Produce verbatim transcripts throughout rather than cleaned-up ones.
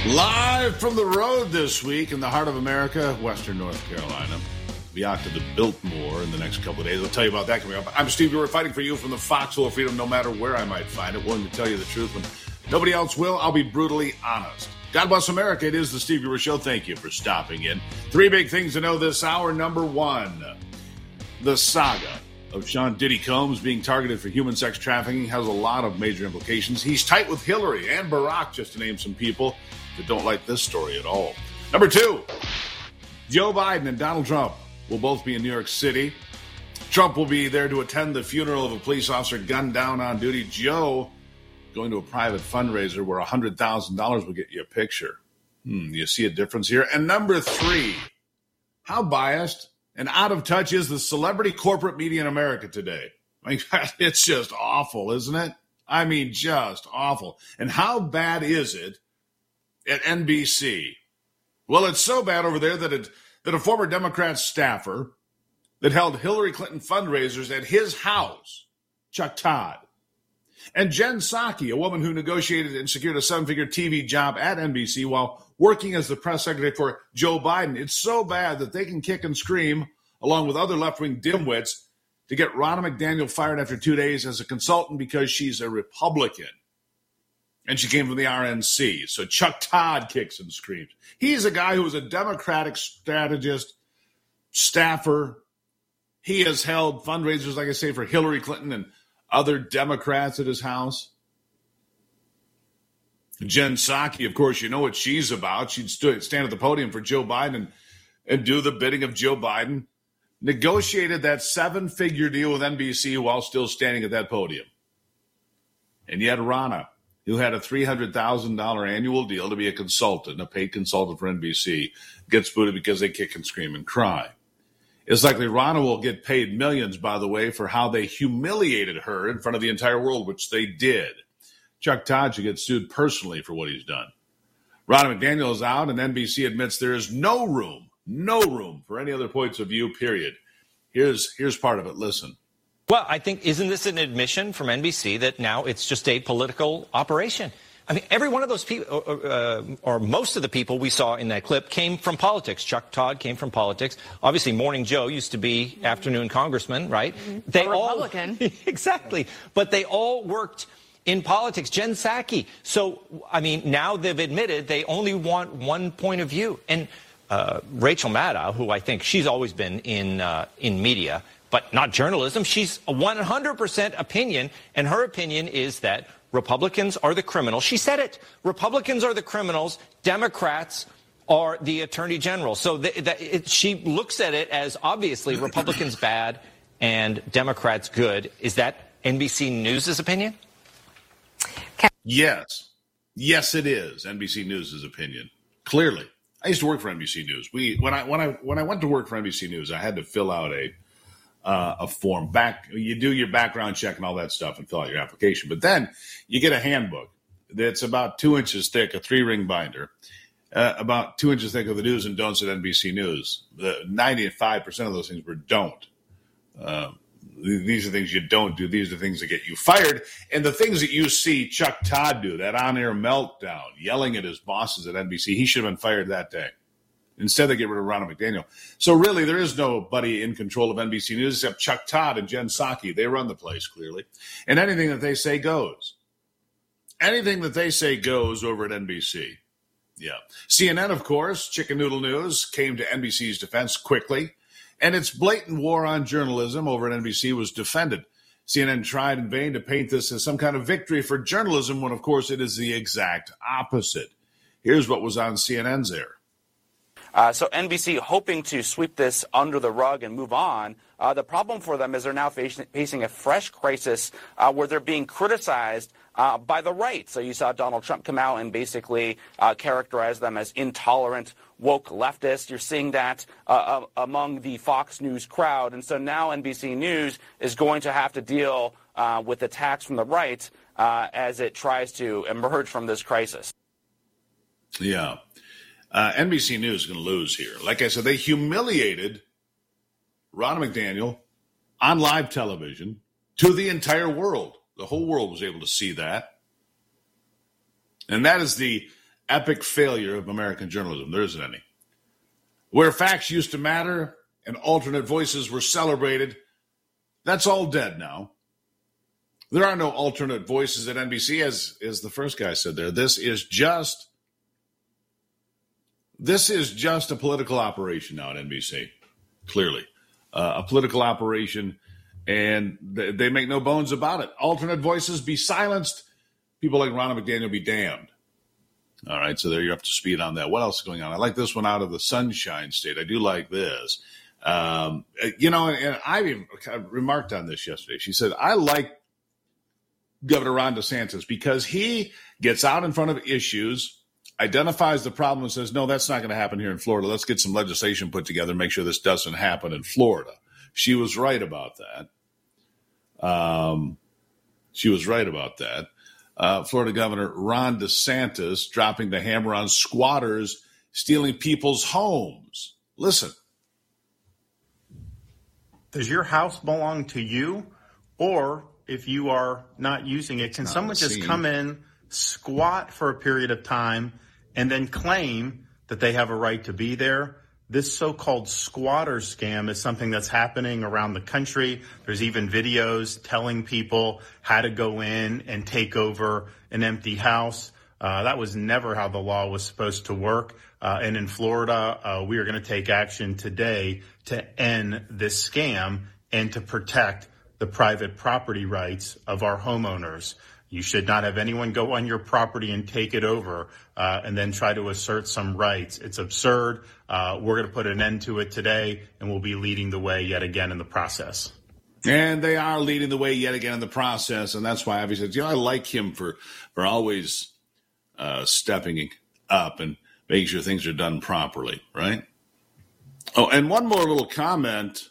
Live from the road this week in the heart of America, Western North Carolina. Be out to the Biltmore in the next couple of days. I'll tell you about that coming up. I'm Steve Brewer, fighting for you from the foxhole of freedom, no matter where I might find it. Willing to tell you the truth when nobody else will. I'll be brutally honest. God bless America. It is the Steve Brewer Show. Thank you for stopping in. Three big things to know this hour. Number one, the saga of Sean Diddy Combs being targeted for human sex trafficking has a lot of major implications. He's tight with Hillary and Barack, just to name some people that don't like this story at all. Number two, Joe Biden and Donald Trump will both be in New York City. Trump will be there to attend the funeral of a police officer gunned down on duty. Joe going to a private fundraiser where one hundred thousand dollars will get you a picture. Hmm, you see a difference here? And number three, how biased and out of touch is the celebrity corporate media in America today? I mean, it's just awful, isn't it? I mean, just awful. And how bad is it at N B C? Well, it's so bad over there that it, that a former Democrat staffer that held Hillary Clinton fundraisers at his house, Chuck Todd, and Jen Psaki, a woman who negotiated and secured a seven-figure T V job at N B C while working as the press secretary for Joe Biden. It's so bad that they can kick and scream, along with other left-wing dimwits, to get Ronna McDaniel fired after two days as a consultant because she's a Republican. And she came from the R N C. So Chuck Todd kicks and screams. He's a guy who was a Democratic strategist, staffer. He has held fundraisers, like I say, for Hillary Clinton and other Democrats at his house. Jen Psaki, of course, you know what she's about. She'd st- stand at the podium for Joe Biden and, and do the bidding of Joe Biden. Negotiated that seven-figure deal with N B C while still standing at that podium. And yet Ronna, who had a three hundred thousand dollars annual deal to be a consultant, a paid consultant for N B C, gets booted because they kick and scream and cry. It's likely Ronna will get paid millions, by the way, for how they humiliated her in front of the entire world, which they did. Chuck Todd should get sued personally for what he's done. Ronna McDaniel is out, and N B C admits there is no room, no room for any other points of view, period. Here's, here's part of it. Listen. Well, I think, isn't this an admission from N B C that now it's just a political operation? I mean, every one of those people, uh, or most of the people we saw in that clip, came from politics. Chuck Todd came from politics. Obviously, Morning Joe used to be afternoon congressman, right? Mm-hmm. They a Republican. all exactly, but they all worked in politics. Jen Psaki. So, I mean, now they've admitted they only want one point of view. And uh, Rachel Maddow, who I think she's always been in uh, in media, but not journalism. She's a one hundred percent opinion, and her opinion is that Republicans are the criminals. She said it. Republicans are the criminals. Democrats are the attorney general. So the, the, it, she looks at it as obviously Republicans bad and Democrats good. Is that N B C News' opinion? Yes. Yes, it is N B C News' opinion. Clearly. I used to work for N B C News. We when I when I when I went to work for N B C News, I had to fill out a Uh, a form. Back, you do your background check and all that stuff and fill out your application. But then you get a handbook that's about two inches thick, a three-ring binder, uh, about two inches thick of the do's and don'ts at N B C News. The ninety-five percent of those things were don't. Uh, these are things you don't do. These are things that get you fired. And the things that you see Chuck Todd do, that on-air meltdown, yelling at his bosses at N B C, he should have been fired that day. Instead, they get rid of Ronna McDaniel. So really, there is nobody in control of N B C News except Chuck Todd and Jen Psaki. They run the place, clearly. And anything that they say goes. Anything that they say goes over at N B C. Yeah. C N N, of course, Chicken Noodle News, came to N B C's defense quickly. And its blatant war on journalism over at N B C was defended. C N N tried in vain to paint this as some kind of victory for journalism when, of course, it is the exact opposite. Here's what was on C N N's air. Uh, so N B C hoping to sweep this under the rug and move on. Uh, the problem for them is they're now facing, facing a fresh crisis uh, where they're being criticized uh, by the right. So you saw Donald Trump come out and basically uh, characterize them as intolerant, woke leftists. You're seeing that uh, uh, among the Fox News crowd. And so now N B C News is going to have to deal uh, with attacks from the right uh, as it tries to emerge from this crisis. Yeah. Uh, N B C News is going to lose here. Like I said, they humiliated Ronna McDaniel on live television to the entire world. The whole world was able to see that. And that is the epic failure of American journalism. There isn't any. Where facts used to matter and alternate voices were celebrated, that's all dead now. There are no alternate voices at N B C, as, as the first guy said there. This is just this is just a political operation now at N B C, clearly. Uh, a political operation, and they, they make no bones about it. Alternate voices be silenced. People like Ronna McDaniel be damned. All right, so there you're up to speed on that. What else is going on? I like this one out of the Sunshine State. I do like this. Um, you know, and I even remarked on this yesterday. She said, I like Governor Ron DeSantis because he gets out in front of issues, identifies the problem, and says, no, that's not going to happen here in Florida. Let's get some legislation put together and make sure this doesn't happen in Florida. She was right about that. Um, she was right about that. Uh, Florida Governor Ron DeSantis dropping the hammer on squatters stealing people's homes. Listen. Does your house belong to you? Or if you are not using it, can someone just come in, squat for a period of time, and then claim that they have a right to be there? This so-called squatter scam is something that's happening around the country. There's even videos telling people how to go in and take over an empty house. Uh, that was never how the law was supposed to work. Uh, and in Florida, uh, we are going to take action today to end this scam and to protect the private property rights of our homeowners. You should not have anyone go on your property and take it over uh, and then try to assert some rights. It's absurd. Uh, we're going to put an end to it today, and we'll be leading the way yet again in the process. And they are leading the way yet again in the process, and that's why Avi says, you know, I like him for, for always uh, stepping up and making sure things are done properly, right? Oh, and one more little comment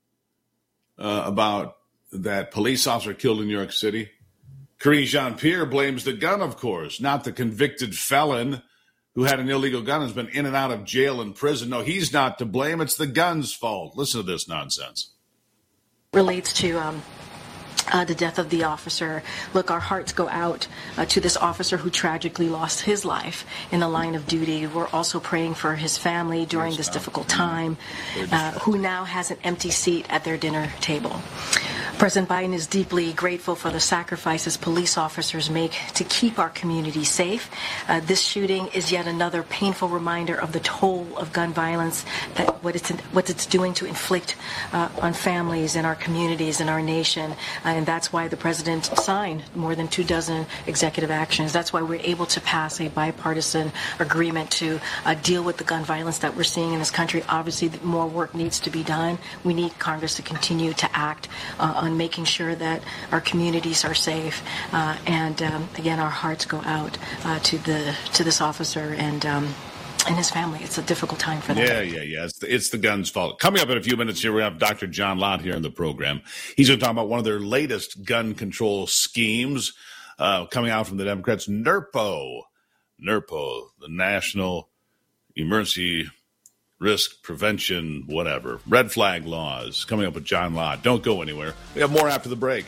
uh, about that police officer killed in New York City. Karine Jean-Pierre blames the gun, of course, not the convicted felon who had an illegal gun and has been in and out of jail and prison. No, he's not to blame. It's the gun's fault. Listen to this nonsense. Relates to um, uh, the death of the officer. Look, our hearts go out uh, to this officer who tragically lost his life in the line of duty. We're also praying for his family during this difficult time, uh, who now has an empty seat at their dinner table. President Biden is deeply grateful for the sacrifices police officers make to keep our community safe. Uh, this shooting is yet another painful reminder of the toll of gun violence, that what it's what it's doing to inflict uh, on families and our communities and our nation. Uh, and that's why the president signed more than two dozen executive actions. That's why we're able to pass a bipartisan agreement to uh, deal with the gun violence that we're seeing in this country. Obviously, more work needs to be done. We need Congress to continue to act uh, on making sure that our communities are safe, uh, and um, again, our hearts go out uh, to the to this officer and um, and his family. It's a difficult time for them. Yeah, yeah, yeah. It's the, it's the gun's fault. Coming up in a few minutes here, we have Doctor John Lott here in the program. He's going to talk about one of their latest gun control schemes uh, coming out from the Democrats. NERPO, NERPO, the National Emergency Risk Prevention, whatever. Red flag laws. Coming up with John Lott. Don't go anywhere. We have more after the break.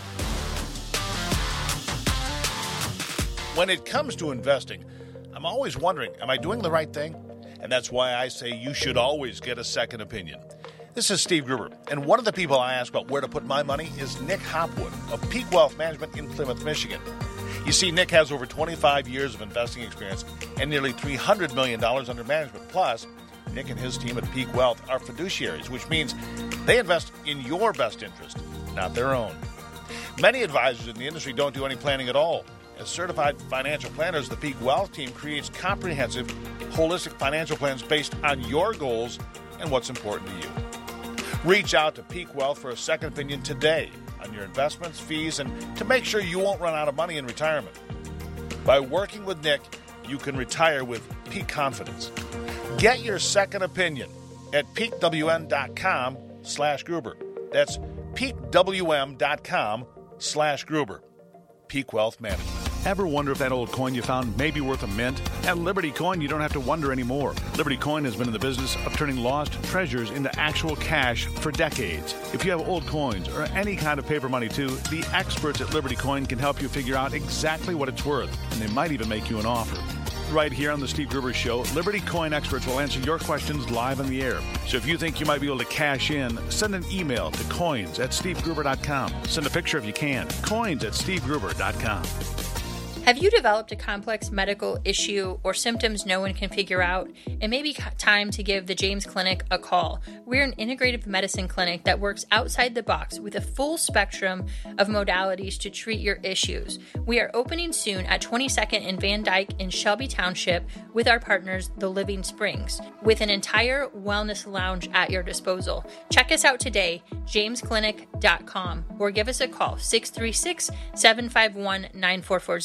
When it comes to investing, I'm always wondering, am I doing the right thing? And that's why I say you should always get a second opinion. This is Steve Gruber, and one of the people I ask about where to put my money is Nick Hopwood of Peak Wealth Management in Plymouth, Michigan. You see, Nick has over twenty-five years of investing experience and nearly three hundred million dollars under management. Plus, Nick and his team at Peak Wealth are fiduciaries, which means they invest in your best interest, not their own. Many advisors in the industry don't do any planning at all. As certified financial planners, the Peak Wealth team creates comprehensive, holistic financial plans based on your goals and what's important to you. Reach out to Peak Wealth for a second opinion today on your investments, fees, and to make sure you won't run out of money in retirement. By working with Nick, you can retire with peak confidence. Get your second opinion at peakwn.com slash Gruber. That's peakwm.com slash Gruber. Peak Wealth Management. Ever wonder if that old coin you found may be worth a mint? At Liberty Coin, you don't have to wonder anymore. Liberty Coin has been in the business of turning lost treasures into actual cash for decades. If you have old coins or any kind of paper money too, the experts at Liberty Coin can help you figure out exactly what it's worth, and they might even make you an offer. Right here on the Steve Gruber Show, Liberty Coin experts will answer your questions live on the air. So if you think you might be able to cash in, send an email to coins at steve gruber dot com. Send a picture if you can. Coins at steve gruber dot com. Have you developed a complex medical issue or symptoms no one can figure out? It may be time to give the James Clinic a call. We're an integrative medicine clinic that works outside the box with a full spectrum of modalities to treat your issues. We are opening soon at twenty-second and Van Dyke in Shelby Township with our partners, The Living Springs, with an entire wellness lounge at your disposal. Check us out today, james clinic dot com, or give us a call, six three six, seven five one, nine four four